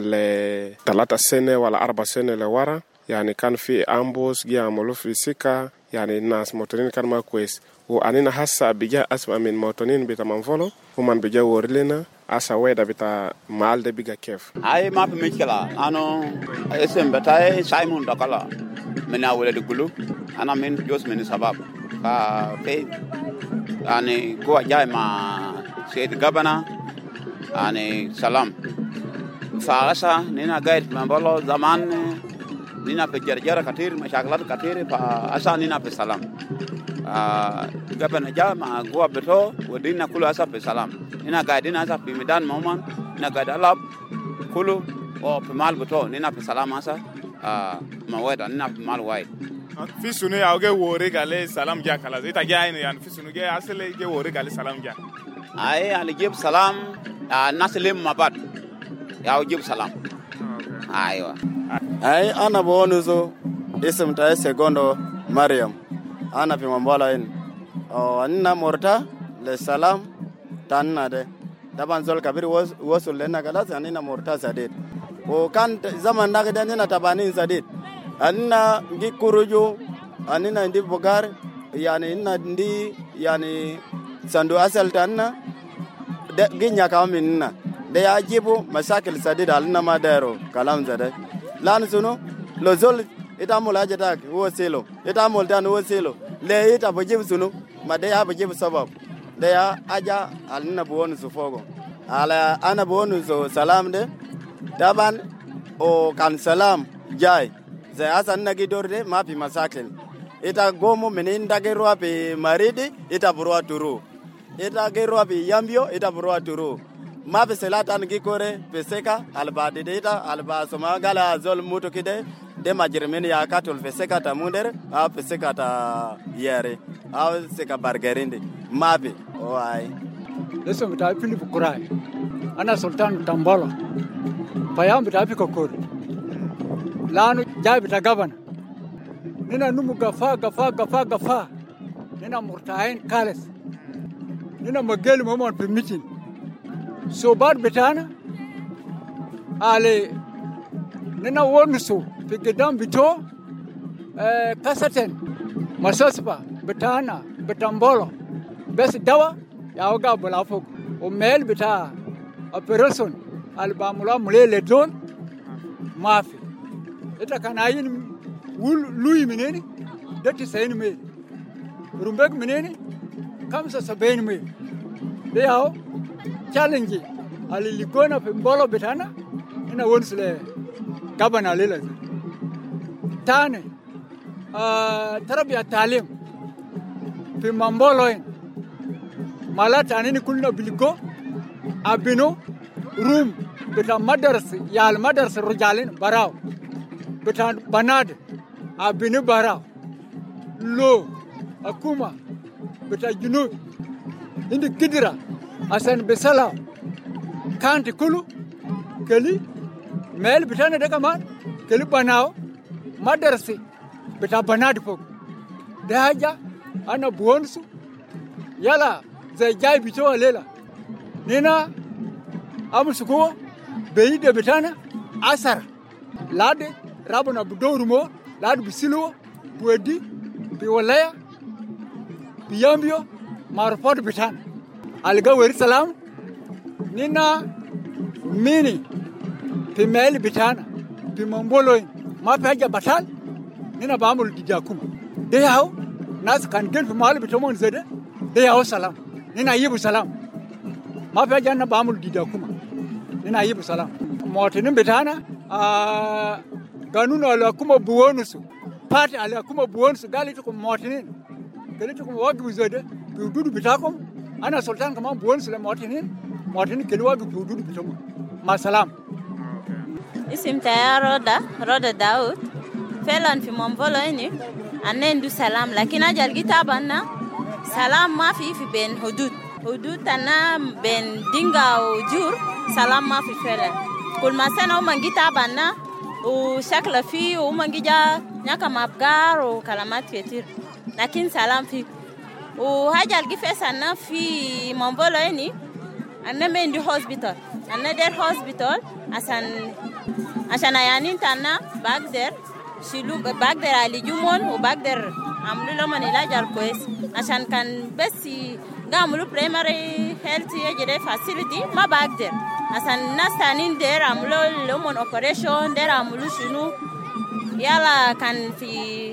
ل3 سنة ولا 4 سنة لورا. يعني كان في امبوس جي عملوا في سيكا، يعني الناس مواطنين كان ما كويس. وأننا هسا بيجا أسمع من مواطنين بتمانفولو ومن بيجا ورلنا أسا ويدا بتا مال ده بيجا كيف. أي ما في مشكلة. أنا اسم بتاعي سايمون دكلا من أول دقلو. أنا من جوز من السباب. ففي يعني قوة جاي مع سيد جبنا يعني سلام. فأسا نينا قاعد منفولو زمان نينا في جرجرة كتير مشاكلات كتير، فأسا نينا في سلام. Gabana jama gua beto wadina kulu asa pe salam ina gaidina asa pe midan moman ina gaidalab kulu o pe mal beto ina pe salam asa ma weda ina pe mal wai fi sunu ya oge wore gale salam ja kala ita ga ina yan fi sunu ge asle ge wore gale salam ja ai ali jib salam naslim mabad ya jib salam aiwa ai ana bonuzo ism ta segundo Mariam ana fi mambala in anna morta le salam tanna de daban zol kabir wasul lena galas anina morta sadid o kan zaman daga danina tabani sadid anna ngi kuruju anina ndi bogar yani inna ndi yani sandu asal tanna de ginya kaminna de yajibu masakil sadid alna madero kalam zade lan sunu lo zol itamul ajatak wo selo itamul tan wo selo le ita bajib sunu madaya bajib sabab daya aja alna buwon su fogo ala ana buwon su salam de taban o kan salam jai zai asan nagi dorde ma fi masakil ita gomo menin dagerwa pe maridi ita burwa turu ita gerwa pe yambio ita burwa turu ma pe selatan gikore pe seka alba dedeta alba soma gala azol muto kide de majirmen ya katol pe seka ta munder a pe seka ta yere a seka bargerinde ma pe o ai leso mta Philip Kurai ana sultan tambalo payam bita fi kokore lanu jabi ta gabana nina numu gafa nina murtahin kales nina mageli momon permission so bad betana ale nina wonso fi gedam bito kasaten masaspa betana betambolo bes dawa ya oga bolafo o mel bita operation albamula mulele don mafi ita kana yin lui menene dati sayin me rumbek menene kamsa sabain me de yaw challenge ali ligona pe mbolo betana ina wonsle gabana lela tane tarabiya talim pe mambolo malata nini kulna bilgo abino room beta madarasa yal madarasa rujalin baraw beta banad abini baraw lo akuma beta junub indi kidira asan besala kanti kulu keli mel betana daga man keli banaw madarasa beta banad fok daja ana buonsu yala zai jai bito lela nina amsuko beyi de betana asar lade rabona budorumo lade bisilo buedi bi walaya bi yambio marfot betana alga weri salam nina mini pimel betana pimambolo ma paja batal nina bamul dijakum de yaw nas kan gen mal bitomon zede de yaw salam nina yibu salam ma paja na bamul dijakum nina yibu salam motinin betana ganuna ala kuma buwonusu pati ala kuma buwonusu gali tukum motinin gali tukum wagi zede dudu bitakum ana sultan kama buwonusu le motinin keli wagi dudu bitakum ma salam isim taya roda Daud felan fi Mombolo ini anendu salam lakini ajal gitabana salam ma fi ben hudud tana ben dinga ujur salam ma fi felan kul masana umangitabana u shakla fi umangija nyaka mabgar o kalamat ketir lakini salam fi u hajal gifesa na fi Mombolo ini anamendu hospital another hospital عشان ayanin tana bagder shilu bagder alijumon و bagder amlu لهم علاج كويس عشان كان بس قاموا primary health يجري facility ما bagder عشان الناس تانين دير عملوا لهم operation دير عملوا شنو يلا كان في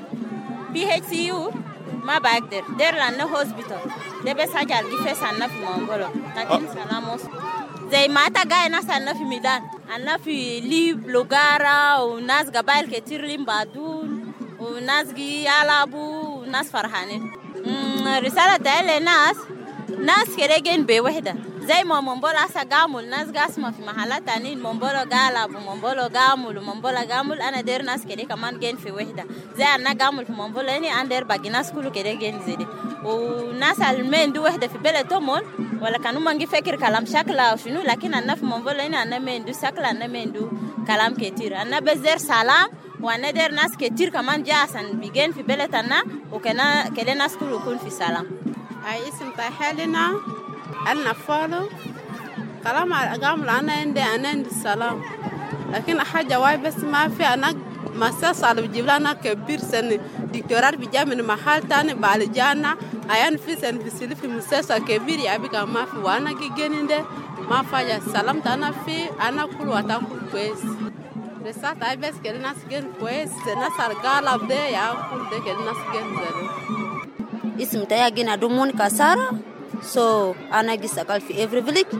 PHCU ما bagder دير لنا hospital ده بس حاجة الجفاس عنا في مونغولو لكن سلاموس زي ما تجاي ناس عنا في ميدان عنا في ليب لوغارا وناس قبائل كتير لين بادون وناس يلعبوا وناس فرحانين رسالة ده ناس كريجين بوحدة زي ما مونغولو أسا قامل ناس قاسمة في محلات تانين مونغولو قالب ومونغولو قامل ومونغولو قامل أنا دير ناس كده كمان جين في وحدة زي أنا قامل في مونغولو إني أنا دير باقي ناس كله كده جين زي وناس المين دو وحدة في بلدهم ولا كانوا منجي فكر كلام شكله أو شنو لكن أنا في مونغولو إني أنا مين دو شكله أنا مين دو كلام كتير أنا بزر سلام وأنا دير ناس كتير كمان جاسن بيجين في بلدنا وكنا كده ناس كله يكون في سلام أي اسم تحلنا أنا فالو كلام أقام أنا عندي السلام لكن حاجة واي بس ما في أنا مساس على بجيب لنا كبير سن دكتورات بيجي من محل تاني بالجانا أيان في سن بيصير في مساس كبير يابي كمان في وأنا كيجين ده ما فاجأ السلام تانا في أنا كل واتاكل كويس رسالة أي بس كل الناس جين كويس الناس الرجال أبدا يا كل ده كل الناس جين زلوا اسم تايا جينا دومون كسارة so أنا جسكال في every village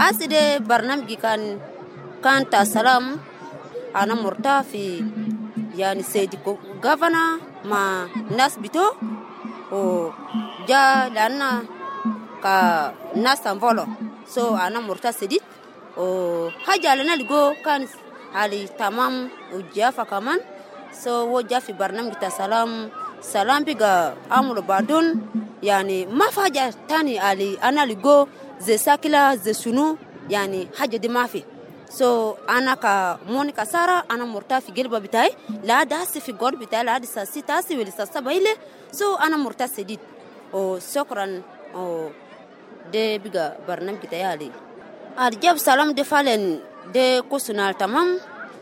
أسده برنامج كان تسلام أنا مرتاح في yani sedi ko governor ma nas bito o ja lana ka nas tamvolo so ana murta sedit o haja lana ligo kan hali tamam o jafa kaman so wo jafi barnam kita salam biga amul badun yani mafaja tani ali ana ligo ze sakila ze sunu yani haja di mafi so ana ka Monica Sara ana murta fi gelba bitai la dasi fi god bitai la disa sitasi wili sasaba ile so ana murta sedit o sokran o de biga barnam bitai ali jab salam de falen de kusunal tamam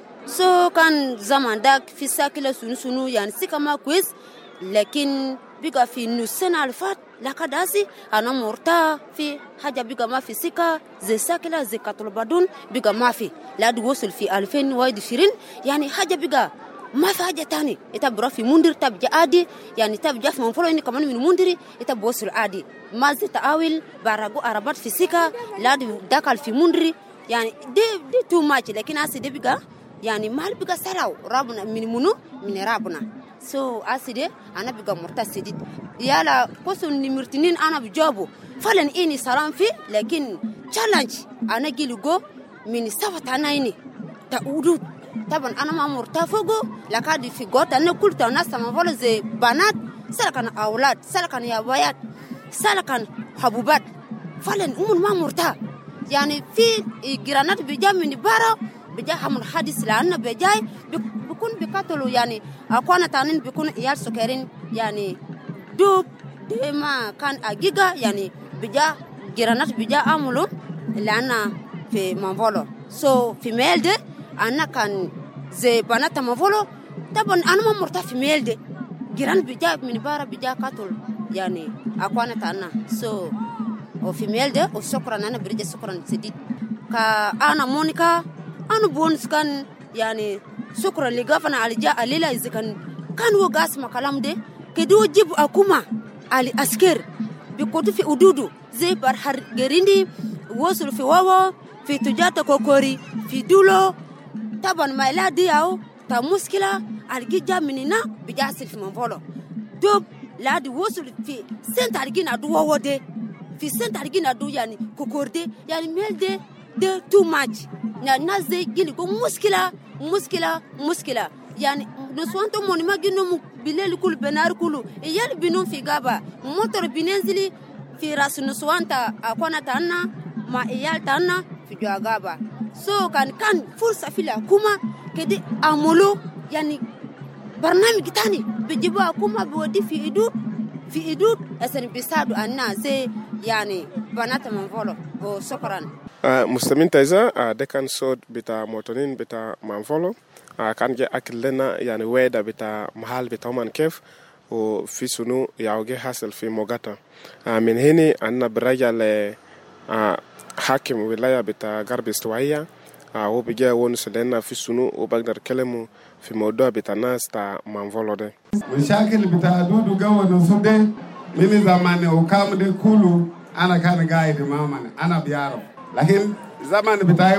so kan zaman dak fi sakila sunu yani sikama quiz lakin biga fi nusena alfat la kadasi ana murta fi haja biga ma fi sika ze sakila ze katulbadun biga ma fi la du وصل في 2020 يعني حاجه biga ما في حاجه تاني اتا في مندر تبجا عادي يعني تبجا في منفولو اني كمان من مندري اتا بوصل عادي ما زي تاويل باراغو عربات في سيكا لا دخل في مندري يعني دي تو ماتش لكن اسي دي biga يعني مال biga سراو ربنا من منو من ربنا so aside ana biga murta sidid yala kosun nimirtinin ana bijobo falen ini salam fi lakin challenge ana gilugo min safata naini ta udud taban ana ma murta fogo lakadi fi gota ne kulta na sama volo ze banat salakan aulad salakan yabayat salakan habubat falen ma murta yani fi granat bijam min bara bija hamul hadis la anna bijay بكون بكاتلو يعني أكون تانين بكون يال سكرين يعني دوب دما كان أجيجا يعني بجا جيرانات بجا أمولو لأنا في مانفولو so في ميل ده أنا كان زي بنات مانفولو طبعا أنا ما مرتاح في ميل ده جيران بجا من بارا بجا كاتل يعني أكون تانا so وفي ميل ده وشكرا أنا بريجة شكرا سديد كأنا مونيكا أنا بونس كان يعني شكرا لغفنا على جاء ليلة إذا كان وقاس ما كلام ده كدو جيب أكوما على أسكر بيكون في أدودو زي برحر جريندي وصل في واوا في تجات كوكوري في دولو طبعا ما لا دياو تا مشكلة على جا مننا بجاسل في منفولو دوب لا دي وصل في سنت على دو واوا ده في سنت على دو يعني كوكور ده يعني ميل ده too much الناس زي جيلي مشكلة يعني نسوانتو موني ما جنو بليل كل بنار كله يال بنون في غابة موتور بننزلي في راس نسوانتا أكونا تانا ما يال تانا في جوا غابة so كان فرصة في الحكومة كده أمولو يعني برنامج تاني بيجيبوا حكومة بودي في إدود أسن بيساعدوا الناس يعني بنات منفولو وشكرا مستمعين تايزا ده كان صوت بتاع موتونين بتاع مانفولو كان جاء أكل لنا يعني ويدا بتاع محل بتاعهم كيف وفي سنو يعوجي حاصل في موغاتا من هنا أنا برجع ل حاكم ولاية بتاع غرب استوائية هو بيجي ونس لنا في سنو وبقدر كلامه في موضوع بتاع ناس تاع مانفولو ده مشاكل بتاع دودو جوا نصده من زمان وكام ده كله أنا كان قاعد ماما أنا بيعرف لكن زمان بتاعي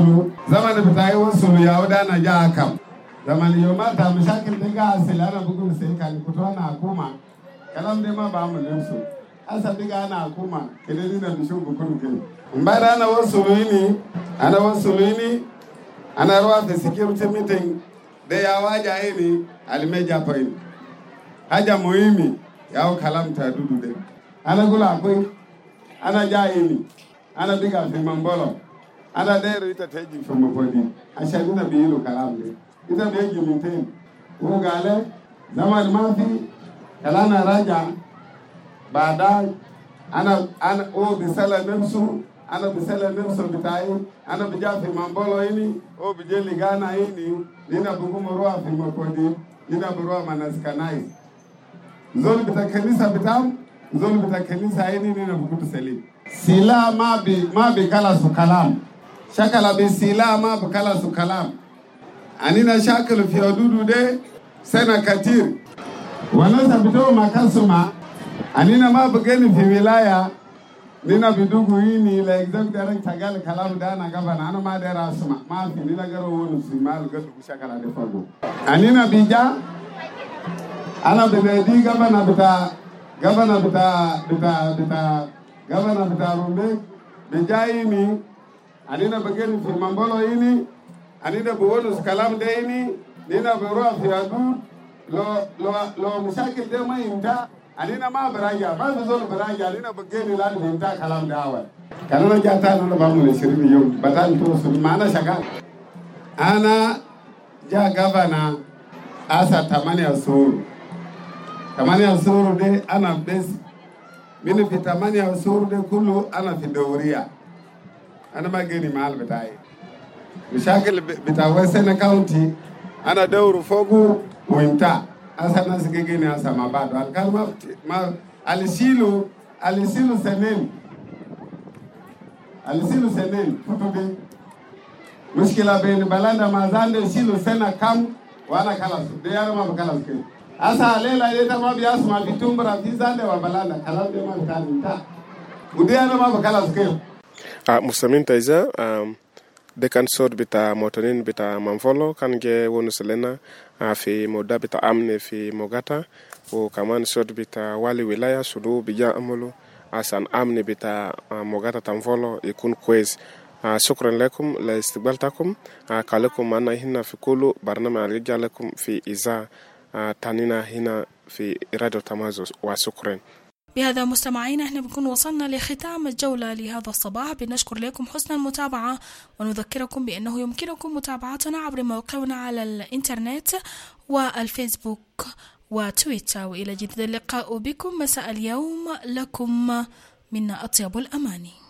وصلوا يا ودانا جاء كم زمان يومات مشاكل تلقى أصل أنا بقول سيكان كتوانا أكوما كلام ده ما بعمل يوصل أصل تلقى أنا أكوما كده بشوف بكون كده مبارا أنا وصلوني أنا روح في security meeting ده يا واجا إني الميجا بين حاجة مهمة يا كلام تدودو ده أنا أقول أكوي أنا جايني أنا بيجا في مانبولو أنا داير يتتجي في مفودي عشان أنا بيلو كلام ده إذا بيجي منتين هو قال زمان ما في كلامنا راجع بعدين أنا هو بيسأل نفسه بتاعي أنا بيجا في مانبولو إني هو بيجي لغانا إني نينا بقوم روح في مفودي نينا بروح مناسكناي زول بتاع كنيسة بتاعهم زول بتاع كنيسة إني نينا بقول سليم sila ma bi kala su kalam shakala bi sila ma bi kala su kalam anina shakal fi hududu de sana katir wana sabito makasuma anina ma bi gani fi wilaya nina bidugu ini la executive tagal kalam dana gavana ana ma dera asma ma fi nila garo wonu simal gadu shakala de fago anina bija ana bedi gavana bita rumbe bija ini anina bageni fi mambolo ini anina buwonu kalam de ini nina buru fi adu lo mushakil de ma inta anina ma baraja ba zo baraja anina bageni la de inta kalam dawa kana jata no ba mu shirbi yau batan to su mana shaka ana ja gavana asa tamani asuru de ana bes mini fi tamani asuru de kullu ana fi dawriya ana mageni mal bitai mushakil bitawasena county ana dawru fogu winta asa nasigegeni asa mabado alkalma ma alisilu senen futubi mushkila bain balanda mazande silu sena kam wana kalas de yarma kalas ke asa lela leta ma bias ma bitumbra bizande wa balanda kalas de ma kalinta udiana ma kalas ke musamin taiza de kan sod bita motonin bita manvolo kan ge wonu selena fi moda bita amne fi mogata o kaman sod bita wali wilaya sudu bija amulu asan amne bita mogata tamvolo ikun kwez shukran lakum la istiqbaltakum kalakum ana hina fi kulu barnama alijalakum fi iza تانينا هنا في راديو تمازج وشكرا. بهذا مستمعينا احنا بنكون وصلنا لختام الجولة لهذا الصباح. بنشكر لكم حسن المتابعة ونذكركم بأنه يمكنكم متابعتنا عبر موقعنا على الإنترنت والفيسبوك وتويتر. وإلى جديد اللقاء بكم مساء اليوم، لكم منا أطيب الأماني.